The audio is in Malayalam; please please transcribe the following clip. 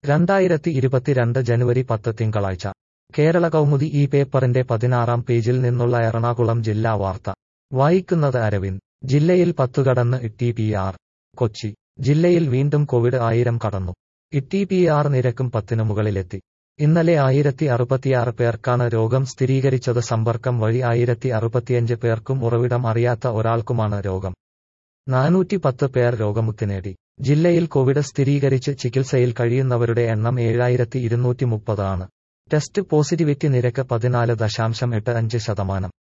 2022 ജനുവരി 10 തിങ്കളാഴ്ച കേരള കൗമുദി ഈ പേപ്പറിന്റെ 16-ാം പേജിൽ നിന്നുള്ള എറണാകുളം ജില്ലാ വാർത്ത വായിക്കുന്നത് അരവിന്ദ്. ജില്ലയിൽ 10 കടന്ന് ടി.പി.ആർ. കൊച്ചി ജില്ലയിൽ വീണ്ടും കോവിഡ് 1000 കടന്നു. ടി.പി.ആർ. നിരക്കും 10 മുകളിലെത്തി. ഇന്നലെ 1066 പേർക്കാണ് രോഗം സ്ഥിരീകരിച്ചത്. സമ്പർക്കം വഴി 1065 പേർക്കും ഉറവിടം അറിയാത്ത ഒരാൾക്കുമാണ് രോഗം. 410 പേർ രോഗമുക്തി നേടി. ജില്ലയിൽ കോവിഡ് സ്ഥിരീകരിച്ച് ചികിത്സയിൽ കഴിയുന്നവരുടെ എണ്ണം 7230 ആണ്. ടെസ്റ്റ് പോസിറ്റിവിറ്റി നിരക്ക് 14.85%.